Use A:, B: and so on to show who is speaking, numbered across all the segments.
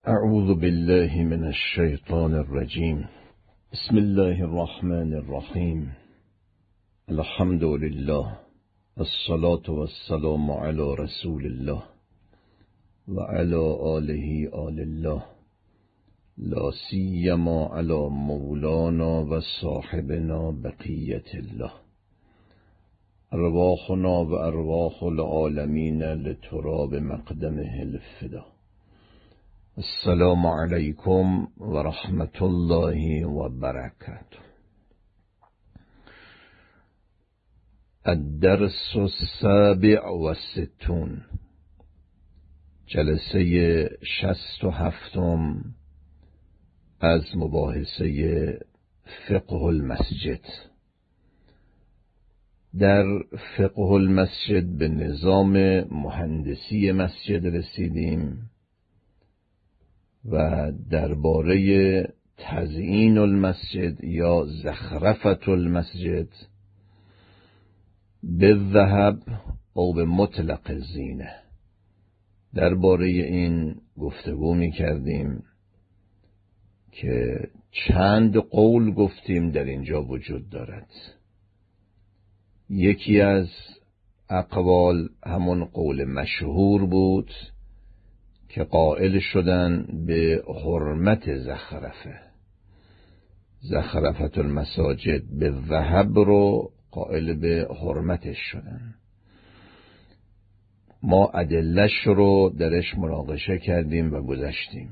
A: اعوذ بالله من الشیطان الرجیم. بسم الله الرحمن الرحیم. الحمد لله والصلاة والسلام علی رسول الله و علی آله آل الله، لا سیما علی مولانا و صاحبنا بقیت الله. ارواحنا و ارواح العالمین لتراب مقدمه الفدا. السلام علیکم و رحمت الله و برکاته. الدرس السابع و ستون، جلسه 67 از مباحثه فقه المسجد. در فقه المسجد به نظام مهندسی مسجد رسیدیم و درباره تزیین المسجد یا زخرفة المسجد به ذهب او به مطلق الزینه، درباره این گفتگو می کردیم که چند قول گفتیم در اینجا وجود دارد. یکی از اقوال همون قول مشهور بود که قائل شدن به حرمت زخرفة المساجد به ذهب رو قائل به حرمتش شدن. ما ادله‌اش رو درش مناقشه کردیم و گذشتیم.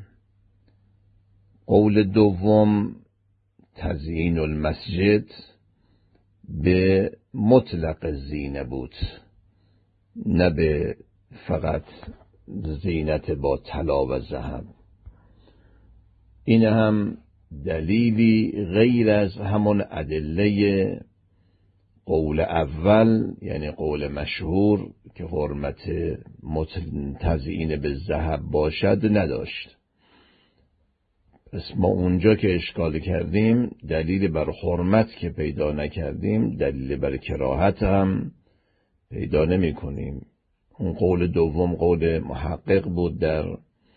A: قول دوم تزیین المسجد به مطلق زینه بود، نه به فقط زینت با طلا و ذهب. این هم دلیلی غیر از همون ادله قول اول، یعنی قول مشهور که حرمت تزیین به ذهب باشد نداشت. پس ما اونجا که اشکال کردیم دلیل بر حرمت که پیدا نکردیم، دلیل بر کراهت هم پیدا نمی کنیم. اون قول دوم قول محقق بود در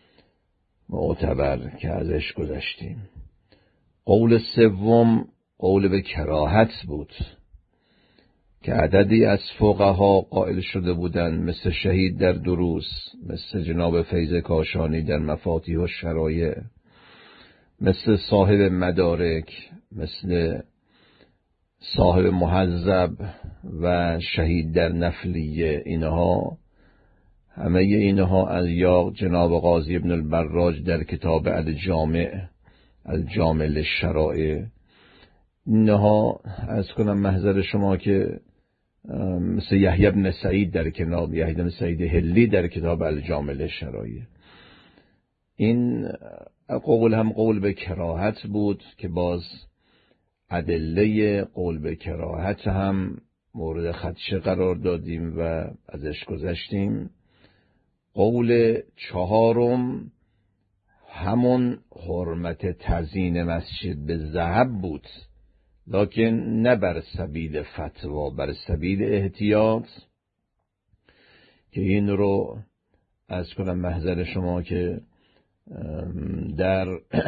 A: معتبر که ازش گذشتیم. قول سوم قول به کراهت بود که عددی از فقها قائل شده بودند، مثل شهید در دروس، مثل جناب فیض کاشانی در مفاتیح الشرایع، مثل صاحب مدارک، مثل صاحب مهذب و شهید در نفلیه. اینها همه اینها از یا جناب قاضی ابن البراج در کتاب الجامع للشرائع، اینها از کنم محضر شما که مثل یحیی بن سعید در کتاب یحیی بن سعید هلی در کتاب الجامع للشرائع. این قول هم قول به کراهت بود که باز ادله قول به کراهت هم مورد خدشه قرار دادیم و ازش گذشتیم. قول چهارم همون حرمت تزیین مسجد به ذهب بود، لکن نه بر سبیل فتوا، بر سبیل احتیاط، که این رو از کنم محضر شما که در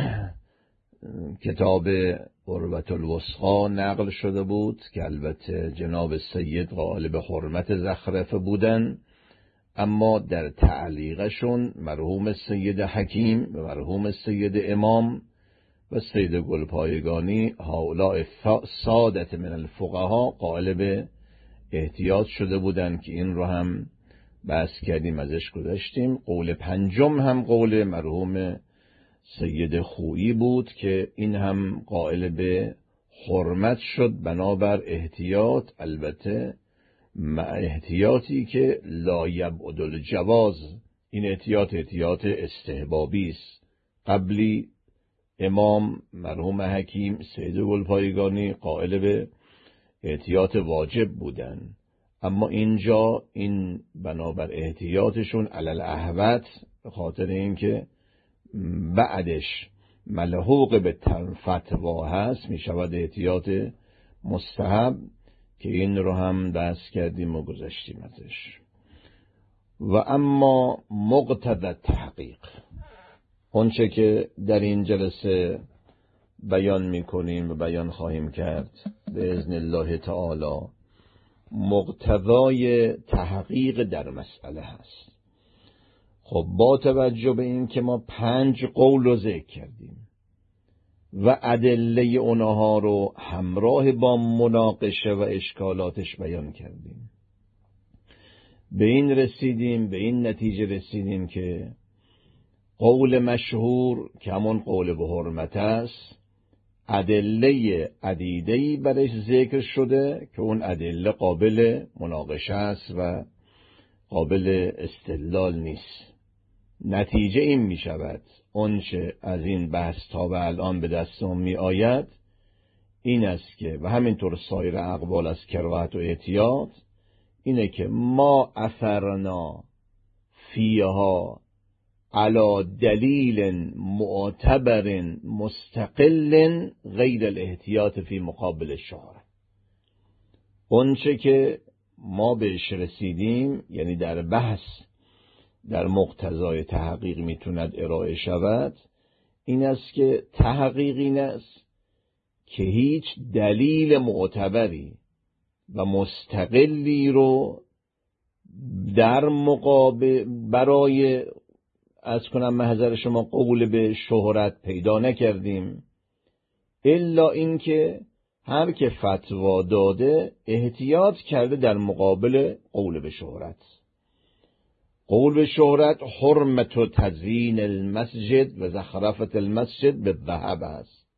A: کتاب عروة الوثقی نقل شده بود که البته جناب سید قائل به حرمت زخرفه بودن، اما در تعلیقشون مرحوم سید حکیم و مرحوم سید امام و سید گلپایگانی هؤلاء سادت من الفقها قائل به احتیاط شده بودند که این رو هم بحث کردیم، ازش گذشتیم. قول پنجم هم قول مرحوم سید خویی بود که این هم قائل به حرمت شد بنابر احتیاط، البته مع احتیاطی که لا یبعد الجواز. این احتیاط استحبابی است. قبلی امام مرحوم حکیم سید گلپایگانی قائل به احتیاط واجب بودن، اما اینجا این بنابر احتیاطشون علل احوط، به خاطر اینکه بعدش ملحوق به فتوا هست، می شود احتیاط مستحب، که این رو هم بحث کردیم و گذشتیم ازش. و اما مقتضی تحقیق، آنچه که در این جلسه بیان میکنیم و بیان خواهیم کرد به اذن الله تعالی مقتضای تحقیق در مسئله هست. خب با توجه به این که ما 5 قول رو ذکر کردیم و ادله اونها رو همراه با مناقشه و اشکالاتش بیان کردیم، به این نتیجه رسیدیم که قول مشهور که همون قول به حرمت است، ادله عدیده‌ای برش ذکر شده که اون ادله قابل مناقشه است و قابل استدلال نیست. نتیجه این می شود آنچه از این بحث تا به الان به دستم می آید این است که و همینطور سایر اقوال از کراهت و احتیاط اینه که ما اثرنا فیها علی دلیل معتبر مستقل غیر الاحتیاط فی مقابل الشهرة. آنچه که ما بهش رسیدیم یعنی در بحث در مقتضای تحقیق میتوند ارائه شود این است که تحقیق این است که هیچ دلیل معتبری و مستقلی رو در مقابل برای محضر شما قول به شهرت پیدا نکردیم، الا اینکه هر که فتوا داده احتیاط کرده در مقابل قول به شهرت. قول به شهرت حرمت و تزیین المسجد و زخرفت المسجد به ذهب است،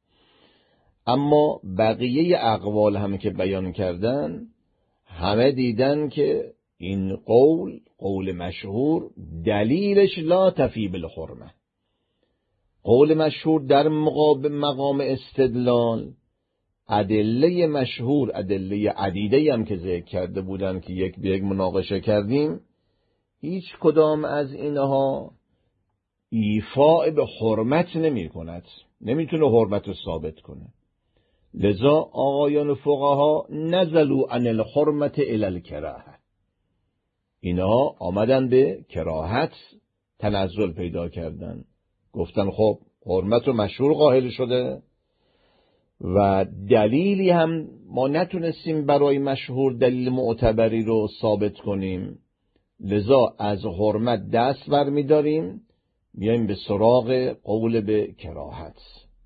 A: اما بقیه اقوال هم که بیان کردن همه دیدن که این قول مشهور دلیلش لا تفی بالحرمه. قول مشهور در مقام استدلال ادله مشهور، ادله عدیده هم که ذکر کرده بودن که یک به یک مناقشه کردیم، هیچ کدام از اینها ایفاء به حرمت نمی کند، نمیتونه حرمت رو ثابت کنه. لذا آقایان فقها نزلوا عن الحرمت الی الکراهه، اینها آمدن به کراهت تنزل پیدا کردن، گفتن خب حرمت و مشهور قائل شده و دلیلی هم ما نتونستیم برای مشهور دلیل معتبری رو ثابت کنیم، لذا از حرمت دست برمی‌داریم میایم به سراغ قول به کراهت.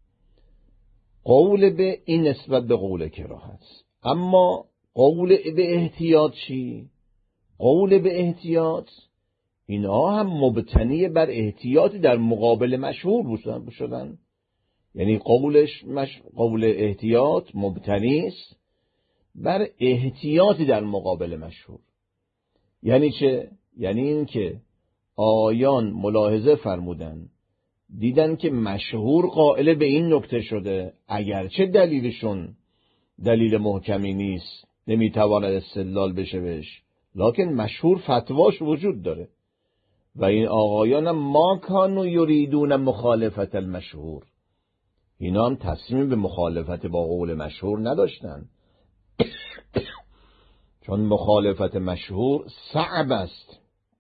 A: قول به این نسبت به قول کراهت. اما قول به احتیاط چی؟ قول به احتیاط اینها هم مبتنی بر احتیاط در مقابل مشهور شدن. یعنی قول احتیاط مبتنی است بر احتیاطی در مقابل مشهور. یعنی چه؟ یعنی این که آیان ملاحظه فرمودن دیدن که مشهور قائل به این نکته شده، اگرچه دلیلشون دلیل محکمی نیست، نمیتواند استدلال بشه بهش، لکن مشهور فتواش وجود داره و این آقایان ما کانوا یریدون مخالفت المشهور، اینا هم تصمیم به مخالفت با قول مشهور نداشتن چون مخالفت مشهور صعب است.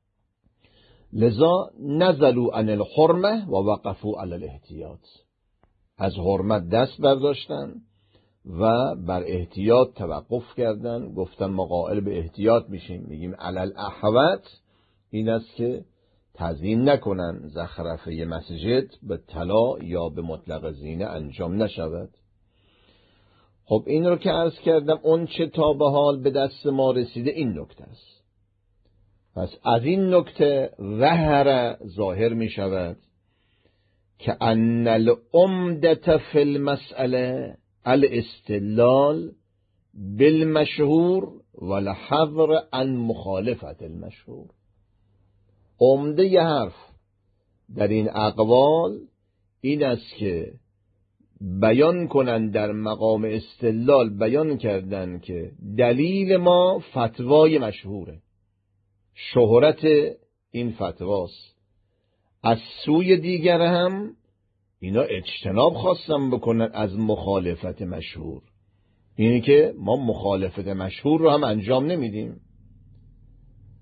A: لذا نزلوا عن الحرمه و وقفوا علی الاحتیاط، از حرمت دست برداشتن و بر احتیاط توقف کردن، گفتن ما قائل به احتیاط میشیم، میگیم علی الاحوط این است که تزیین نکنن زخرفه مسجد به طلا یا به مطلق زینه انجام نشود. خب این رو که عرض کردم اون چه تا به حال به دست ما رسیده این نکته است. پس از این نکته ظاهر می شود که ان العمدة فی المسئله الاستدلال بالمشهور والحذر عن مخالفت المشهور. عمده ی حرف در این اقوال این است که بیان کنن در مقام استدلال، بیان کردن که دلیل ما فتوای مشهوره، شهرت این فتواست. از سوی دیگر هم اینا اجتناب خواستن بکنن از مخالفت مشهور، اینی که ما مخالفت مشهور رو هم انجام نمیدیم.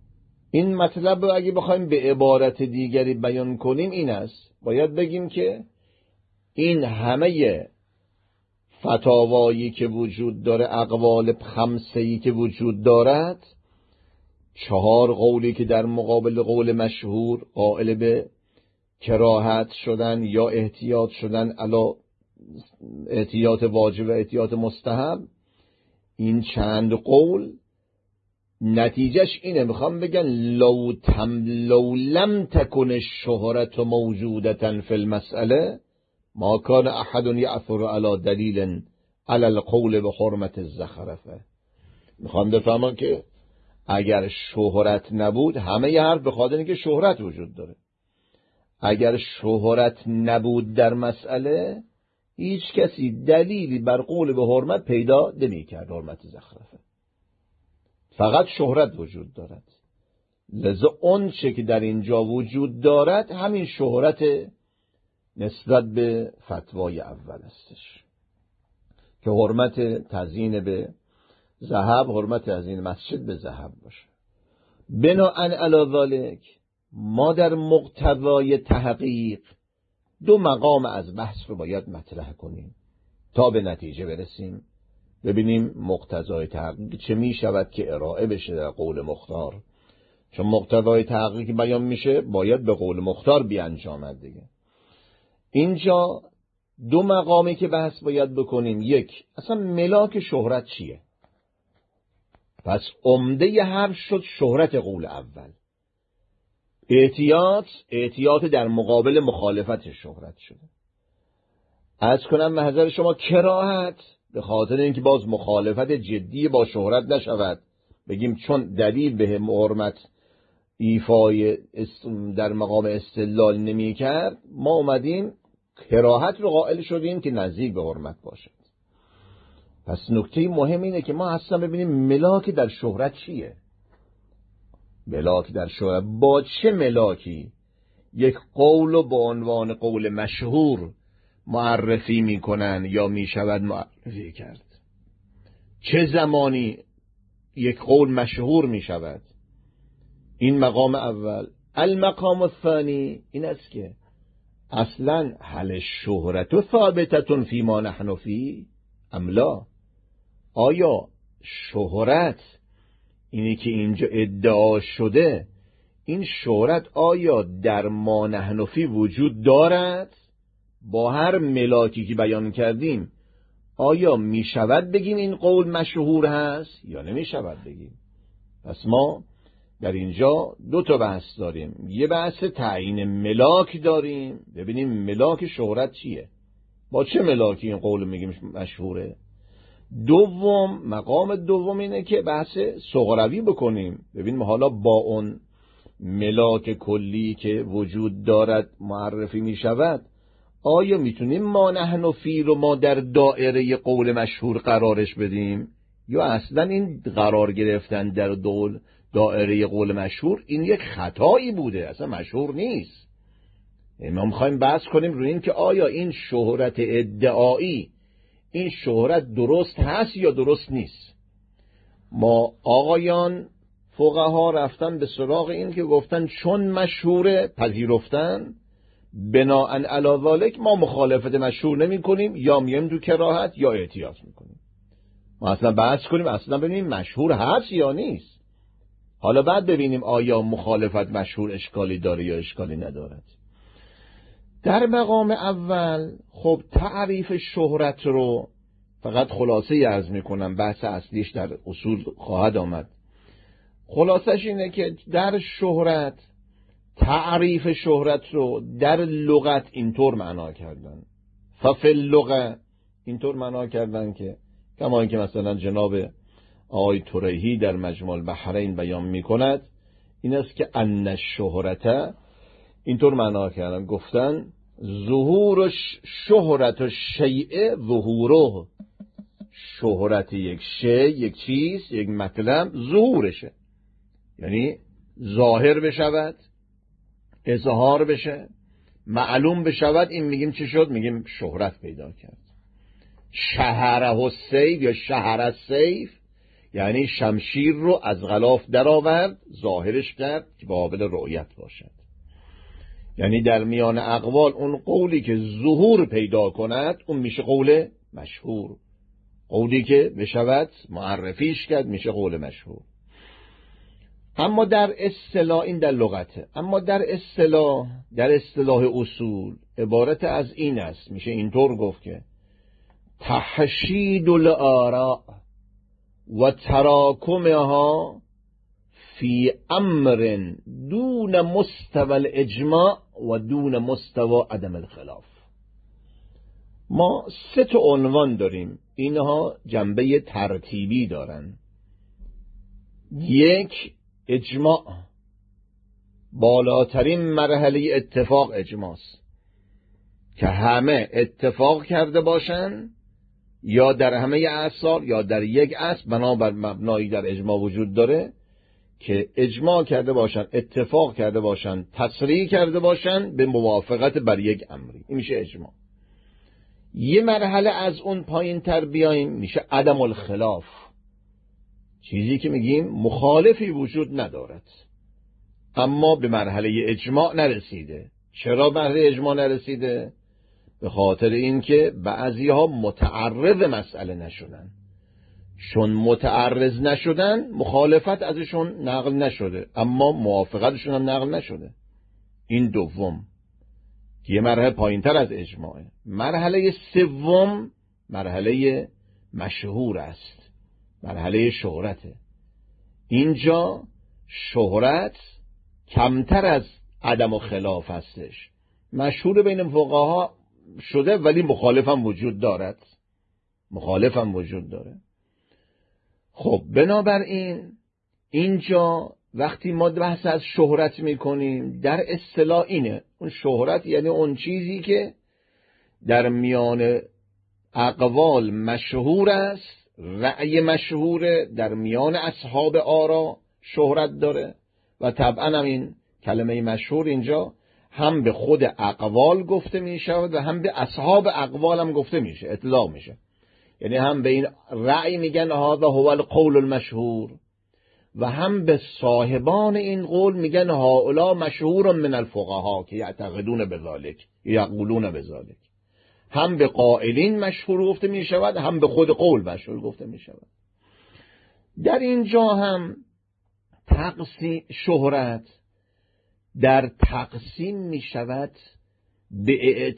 A: این مطلب رو اگه بخوایم به عبارت دیگری بیان کنیم این است، باید بگیم که این همه فتاوایی که وجود داره، اقوال خمسه‌ای که وجود دارد، 4 قولی که در مقابل قول مشهور قائل به کراهت شدن یا احتیاط شدن علی احتیاط واجب و احتیاط مستحب، این چند قول نتیجهش اینه، میخوام بگن لو لم تکن الشهرة موجودة فی المسئله ما کان احد یأثر علی دلیل علی القول بحرمت الزخرفه. میخوام بفهمم که اگر شهرت نبود، همه ی حرف به خاطر اینکه شهرت وجود داره، اگر شهرت نبود در مسئله هیچ کسی دلیلی بر قول به حرمت پیدا نمی‌کرد، حرمت زخرفه، فقط شهرت وجود دارد. لذا اون چه که در اینجا وجود دارد همین شهرت نسبت به فتوای اول استش که حرمت تزیین به ذهب، حرمت تزیین مسجد به ذهب باشه. بناءً علی ذلک ما در مقتضای تحقیق 2 مقام از بحث رو باید مطرح کنیم تا به نتیجه برسیم، ببینیم مقتضای تحقیق چه می شود که ارائه بشه در قول مختار، چون مقتضای تحقیق بیان میشه باید به قول مختار بیانجامد دیگه. اینجا 2 مقامی که بحث باید بکنیم، یک اصلا ملاک شهرت چیه؟ پس عمده حرف شد شهرت قول اول، احتیاط در مقابل مخالفت شهرت شده. عرض کنم محضر شما کراهت به خاطر اینکه باز مخالفت جدی با شهرت نشود، بگیم چون دلیل به حرمت ایفای در مقام استدلال نمی کرد، ما اومدیم کراهت رو قائل شدیم که نزدیک به حرمت باشد. پس نکته مهم اینه که ما اصلا ببینیم ملاک در شهرت چیه. ملاک در شهرت با چه ملاکی یک قول رو با عنوان قول مشهور معرفی میکنن یا میشود معرفی کرد؟ چه زمانی یک قول مشهور میشود؟ این مقام اول. المقام الثانی این است که اصلا هل الشهرة ثابتة فيما نحن فيه ام لا؟ آیا شهرت اینی که اینجا ادعا شده، این شهرت آیا در ما نحن فیه وجود دارد؟ با هر ملاکی که بیان کردیم آیا می شود بگیم این قول مشهور هست یا نمی شود بگیم؟ پس ما در اینجا 2 تا بحث داریم. یه بحث تعیین ملاک داریم، ببینیم ملاک شهرت چیه، با چه ملاکی این قول میگیم مشهوره. مقام دوم اینه که بحث صغروی بکنیم، ببینیم حالا با اون ملاک کلی که وجود دارد معرفی می شود، آیا میتونیم ما نحن فی رو ما در دایره قول مشهور قرارش بدیم، یا اصلا این قرار گرفتن در دایره قول مشهور این یک خطایی بوده، اصلا مشهور نیست. ما میخوایم بحث کنیم روی این که آیا این شهرت ادعایی، این شهرت درست هست یا درست نیست. ما آقایان فقها رفتن به سراغ این که گفتن چون مشهوره پذیرفتن، بناءً علی ذلک ما مخالفت مشهور نمی کنیم، یا میم تو کراهت یا احتیاط میکنیم. ما اصلا بحث کنیم اصلا ببینیم مشهور هست یا نیست، حالا بعد ببینیم آیا مخالفت مشهور اشکالی داره یا اشکالی ندارد. در مقام اول خب تعریف شهرت رو فقط خلاصه عرض میکنم، بحث اصلیش در اصول خواهد آمد. خلاصش اینه که در شهرت، تعریف شهرت رو در لغت اینطور معنا کردن، ففی اللغه اینطور معنا کردن که کما اینکه مثلا جناب آقای طریحی در مجموع البحرین بیان میکند، این است که ان الشهرت اینطور معنا کردن، گفتن ظهور شهرت الشیء ظهوره، شهرت یک شیء، یک چیز، یک مطلب ظهورشه، یعنی ظاهر بشود، اظهار بشه، معلوم بشود، این میگیم چی شد؟ میگیم شهرت پیدا کرد. شهره السیف یا شهر السیف، یعنی شمشیر رو از غلاف درآورد، ظاهرش کرد که قابل رؤیت باشد. یعنی در میان اقوال اون قولی که ظهور پیدا کند اون میشه قول مشهور، قولی که بشود معرفیش کرد میشه قول مشهور. اما در اصطلاح، این در لغته، اما در اصطلاح اصول عبارت از این است، میشه اینطور گفت که تحشید الاراء و تراکمها فی امر دون مستوى الاجماع و دون مستوى عدم الخلاف. ما 3 عنوان داریم، اینها جنبه ترتیبی دارن. 1 اجماع، بالاترین مرحله اتفاق اجماعست که همه اتفاق کرده باشن یا در همه اعصار یا در یک اصل، بنابر مبنایی در اجماع وجود داره که اجماع کرده باشن، اتفاق کرده باشن، تصریح کرده باشن به موافقت بر یک امری، این میشه اجماع. یه مرحله از اون پایین تر بیاییم میشه عدم الخلاف، چیزی که میگیم مخالفی وجود ندارد اما به مرحله اجماع نرسیده. چرا مرحله اجماع نرسیده؟ به خاطر اینکه بعضیها متعرض مسئله نشدن، چون متعرض نشدن مخالفت ازشون نقل نشده اما موافقتشون هم نقل نشده. این دوم که یه مرحله پایین تر از اجماعه. مرحله سوم مرحله مشهور است، مرحله شهرته. اینجا شهرت کمتر از عدم و خلاف هستش، مشهور بین فقها شده ولی مخالف هم وجود داره. خب بنابراین اینجا وقتی ما بحث از شهرت میکنیم در اصطلاح اینه، اون شهرت یعنی اون چیزی که در میان اقوال مشهور است، رأی مشهوره، در میان اصحاب آرا شهرت داره و طبعا هم این کلمه مشهور اینجا هم به خود اقوال گفته میشه و هم به اصحاب اقوال هم گفته میشه، اطلاق میشه. یعنی هم به این رأی میگن هذا هو القول المشهور و هم به صاحبان این قول میگن هؤلاء مشهور من الفقهاء که یعتقدون بذلک یقولون بذلک. هم به قائلین مشهور گفته میشود هم به خود قول مشهور گفته میشود. در اینجا هم شهرت در تقسیم میشود به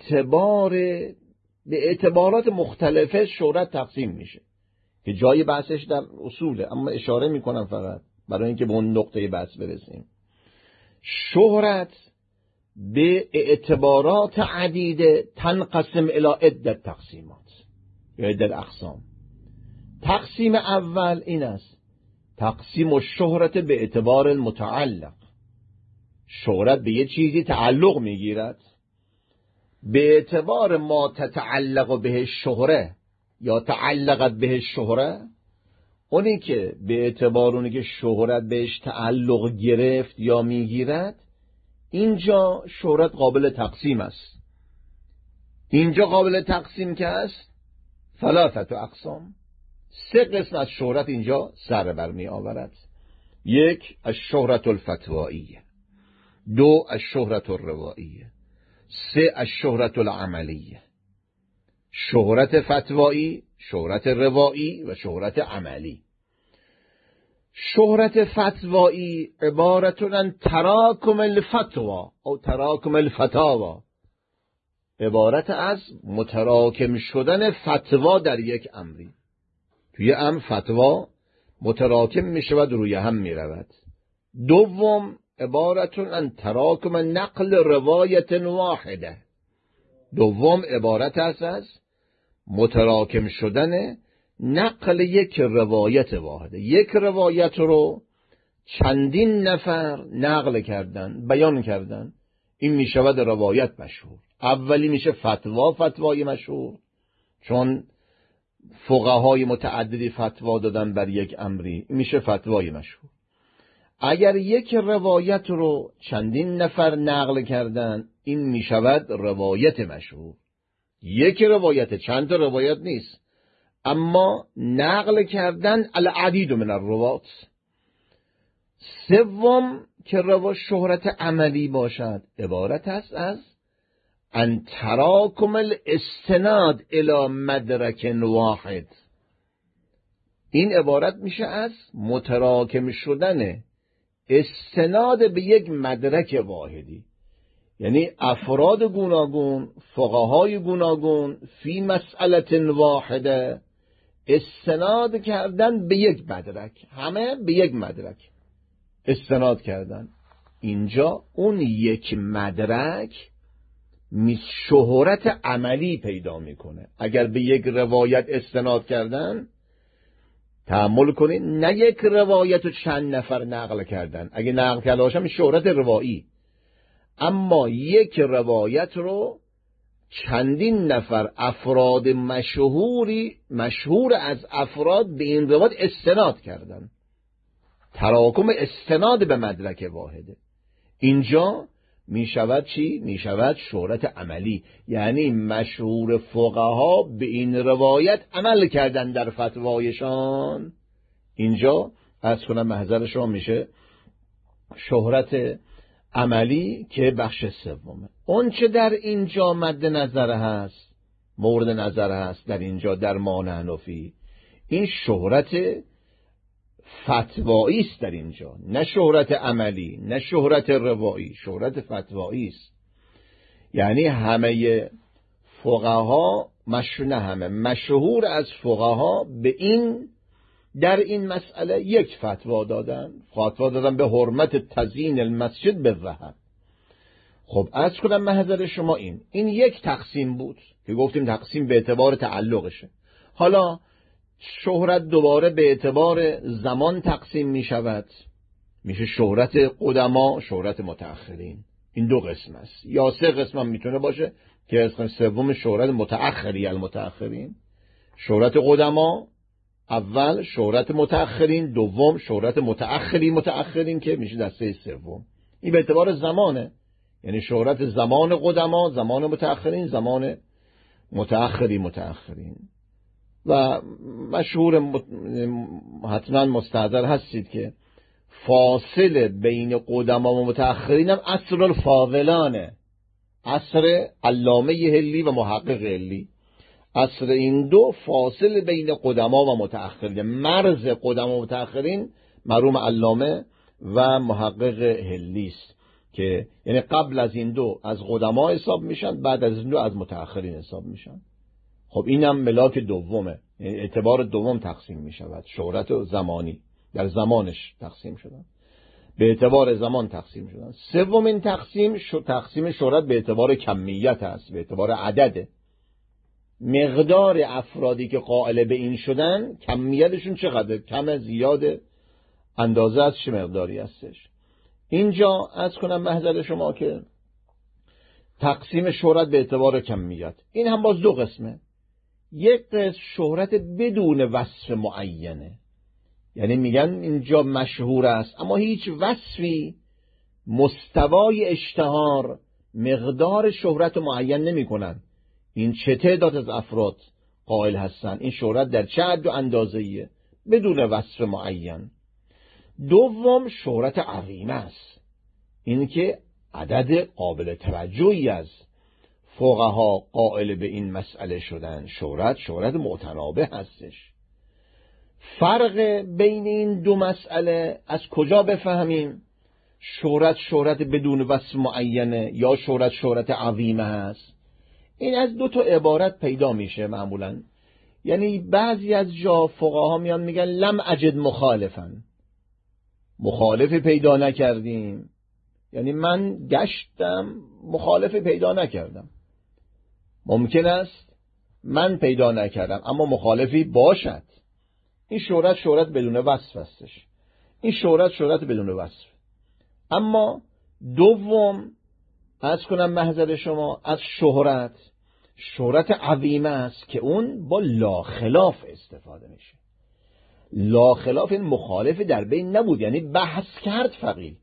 A: اعتبارات مختلفه. شهرت تقسیم میشه که جای بحثش در اصوله اما اشاره میکنم فقط برای اینکه به اون نقطه بحث برسیم. شهرت به اعتبارات عدیده تنقسم الی عدت تقسیمات یا عدت اقسام. تقسیم اول این است، تقسیم الشهرت به اعتبار المتعلق. شهرت به یه چیزی تعلق میگیرد به اعتبار ما تتعلق به شهره یا تعلقت به شهره، اونی که به اعتبار اونی که شهرت بهش تعلق گرفت یا میگیرد، اینجا شهرت قابل تقسیم است. اینجا قابل تقسیم که است 3 اقسام، 3 قسم از شهرت اینجا سر بر می آورد. 1 الشهرت الفتوائیه، 2 الشهرت الروائیه، 3 الشهرت العملیه. شهرت فتوایی، شهرت روایی و شهرت عملی. شهرت فتوایی عبارت عن تراکم الفتوا او تراکم الفتاوا، عبارت از متراکم شدن فتوا در یک امری. توی امر فتوا متراکم می شود، روی هم می رود. دوم عبارت عن تراکم نقل روایت واحده، دوم عبارت است از متراکم شدن نقل یک روایت واحده. یک روایت رو چندین نفر نقل کردن، بیان کردن، این می شود روایت مشهور. اولی میشه فتوای مشهور، چون فقهای متعددی فتوا دادن بر یک امری، این میشه فتوای مشهور. اگر یک روایت رو چندین نفر نقل کردن، این میشود روایت مشهور. یک روایت، چند تا روایت نیست. اما نقل کردن العدید من الروات. سوم که روا شهرت عملی باشد عبارت است از ان تراکم الاستناد الی مدرک واحد. این عبارت میشه از متراکم شدن استناد به یک مدرک واحدی، یعنی افراد گوناگون، فقهای گوناگون فی مسئله واحده استناد کردن به یک مدرک، همه به یک مدرک استناد کردن. اینجا اون یک مدرک شهرت عملی پیدا میکنه. اگر به یک روایت استناد کردن، تأمل کنید، نه یک روایت رو چند نفر نقل کردن، اگه نقل کرده باشم شهرت روایی، اما یک روایت رو چندین نفر افراد مشهور از افراد به این روایت استناد کردن. تراکم استناد به مدرک واحده. اینجا میشود چی؟ میشود شهرت عملی، یعنی مشهور فقها به این روایت عمل کردن در فتوایشان. اینجا عرض کنم محضر شما میشه شهرت عملی که بخش سومه. اون چه در اینجا مد نظر هست، مورد نظر هست در اینجا در ما نحنفی، این شهرت فتوایی است در اینجا، نه شهرت عملی، نه شهرت روایی، شهرت فتوایی است. یعنی همه فقها مشهور از فقها به این در این مسئله یک فتوا دادن به حرمت تزیین المسجد بالذهب. خب عرض کنم محضر شما این یک تقسیم بود که گفتیم تقسیم به اعتبار تعلقشه. حالا شهرت دوباره به اعتبار زمان تقسیم می شود، میشه شهرت قدما، شهرت متأخرین. این دو قسم است، یا سه قسم هم میتونه باشه که قسم سوم شهرت متأخری المتأخرین. شهرت قدما اول، شهرت متأخرین دوم، شهرت متأخرین که میشه دسته سوم. این به اعتبار زمانه، یعنی شهرت زمان قدما، زمان متأخرین، زمان متأخرین. و مشهور حتما مستحضر هستید که فاصله بین قدما و متأخرین هم عصر الفاضلانه، عصر علامه هلی و محقق هلی. عصر این دو فاصله بین قدما و متأخرین، مرز قدما و متأخرین مرحوم علامه و محقق هلی است که یعنی قبل از این دو از قدما حساب میشن، بعد از این دو از متأخرین حساب میشن. خب اینم ملاک دومه، یعنی اعتبار دوم تقسیم می شود. شهرت زمانی در زمانش تقسیم شدن، به اعتبار زمان تقسیم شدن. سومین تقسیم شهرت به اعتبار کمیت است، به اعتبار عدده. مقدار افرادی که قائل به این شدن کمیتشون چقدر، کم زیاده، اندازه از چه مقداری هستش. اینجا از کنم محضر شما که تقسیم شهرت به اعتبار کمیت این هم باز دو قسمه. یک قسم شهرت بدون وصف معینه، یعنی میگن اینجا مشهور است اما هیچ وصفی مستوای اشتهار مقدار شهرت معین نمی کنن. این چه تعداد از افراد قائل هستن، این شهرت در چه حد و اندازه‌ایه، بدون وصف معین. دوم شهرت عظیمه است، این که عدد قابل توجهی از فقها قائل به این مسئله شدن. شهرت متنابه هستش. فرق بین این دو مسئله از کجا بفهمیم؟ شهرت بدون وصف معینه یا شهرت عظیمه هست؟ این از دو تا عبارت پیدا میشه معمولا. یعنی بعضی از جا فقها میان میگن لم اجد مخالفا، مخالفی پیدا نکردیم، یعنی من گشتم مخالفی پیدا نکردم. ممکن است من پیدا نکردم اما مخالفی باشد. این شهرت بدون وصف هستش. این شهرت بدون وصف. اما دوم عرض کنم محضر شما از شهرت عظیمه است که اون با لا خلاف استفاده میشه. لا خلاف این مخالف در بین نبود، یعنی بحث کرد فقیه،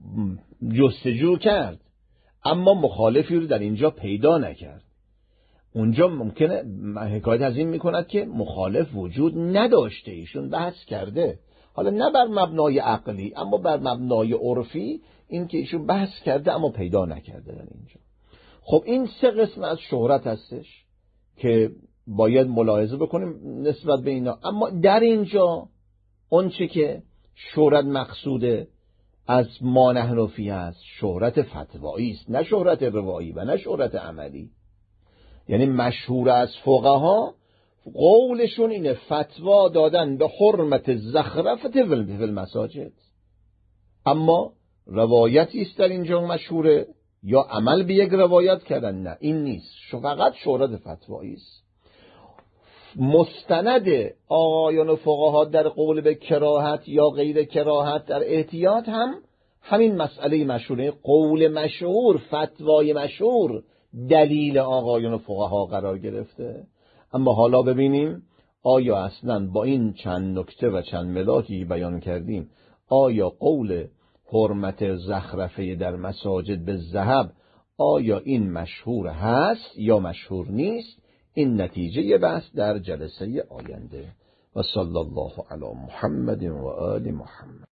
A: جستجو کرد اما مخالفی رو در اینجا پیدا نکرد. اونجا ممکنه حکایت از این میکند که مخالف وجود نداشته، ایشون بحث کرده، حالا نه بر مبنای عقلی اما بر مبنای عرفی، این که ایشون بحث کرده اما پیدا نکرده در اینجا. خب این سه قسم از شهرت هستش که باید ملاحظه بکنیم نسبت به اینا. اما در اینجا اون چه که شهرت مقصوده از ما نحن فیه است، شهرت فتوایی است، نه شهرت روایی و نه شهرت عملی. یعنی مشهور از فقها قولشون اینه فتوا دادن به حرمت زخرفه فی المساجد، اما روایتی است در اینجا مشهوره یا عمل به یک روایت کردن، نه این نیست، فقط شهرت فتوایی است. مستند آقایان فقها در قول به کراهت یا غیر کراهت در احتیاط هم همین مسئله مشهوره، قول مشهور، فتوای مشهور دلیل آقایان فقها قرار گرفته. اما حالا ببینیم آیا اصلا با این چند نکته و چند ملاکی بیان کردیم، آیا قول حرمت زخرفه در مساجد به ذهب آیا این مشهور هست یا مشهور نیست؟ این نتیجه بحث در جلسه آینده. و صلی الله علی محمد و آل محمد.